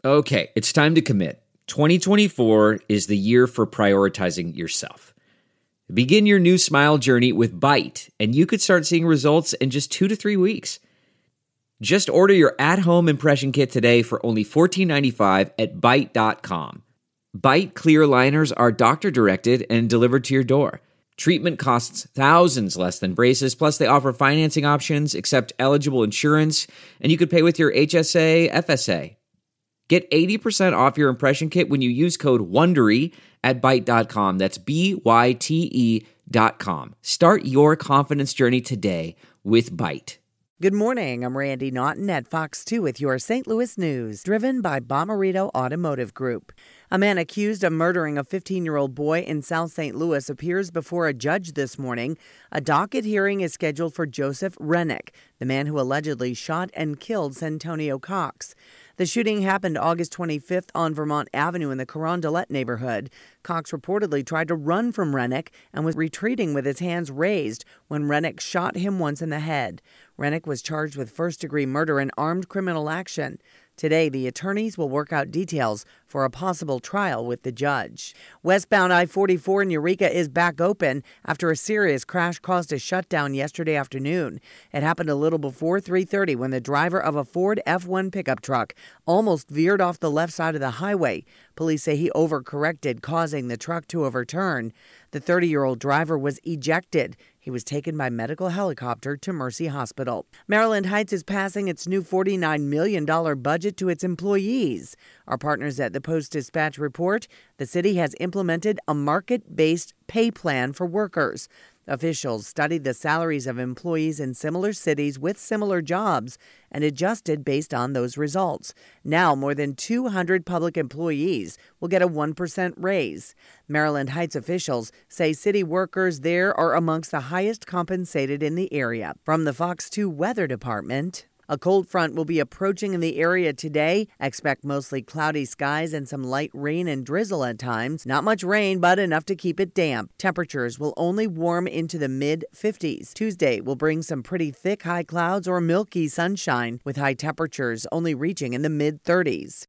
Okay, it's time to commit. 2024 is the year for prioritizing yourself. Begin your new smile journey with Byte, and you could start seeing results in just 2 to 3 weeks. Just order your at-home impression kit today for only $14.95 at Byte.com. Byte clear liners are doctor-directed and delivered to your door. Treatment costs thousands less than braces, plus they offer financing options, accept eligible insurance, and you could pay with your HSA, FSA. Get 80% off your impression kit when you use code WONDERY at Byte.com. That's BYTE.com. Start your confidence journey today with Byte. Good morning. I'm Randy Naughton at Fox 2 with your St. Louis news, driven by Bomarito Automotive Group. A man accused of murdering a 15-year-old boy in South St. Louis appears before a judge this morning. A docket hearing is scheduled for Joseph Rennick, the man who allegedly shot and killed Santonio Cox. The shooting happened August 25th on Vermont Avenue in the Carondelet neighborhood. Cox reportedly tried to run from Rennick and was retreating with his hands raised when Rennick shot him once in the head. Rennick was charged with first-degree murder and armed criminal action. Today, the attorneys will work out details for a possible trial with the judge. Westbound I-44 in Eureka is back open after a serious crash caused a shutdown yesterday afternoon. It happened a little before 3:30 when the driver of a Ford F1 pickup truck almost veered off the left side of the highway. Police say he overcorrected, causing the truck to overturn. The 30-year-old driver was ejected. He was taken by medical helicopter to Mercy Hospital. Maryland Heights is passing its new $49 million budget to its employees. Our partners at the Post-Dispatch report the city has implemented a market-based pay plan for workers. Officials studied the salaries of employees in similar cities with similar jobs and adjusted based on those results. Now, more than 200 public employees will get a 1% raise. Maryland Heights officials say city workers there are amongst the highest compensated in the area. From the Fox 2 Weather Department, a cold front will be approaching in the area today. Expect mostly cloudy skies and some light rain and drizzle at times. Not much rain, but enough to keep it damp. Temperatures will only warm into the mid-50s. Tuesday will bring some pretty thick high clouds or milky sunshine, with high temperatures only reaching in the mid-30s.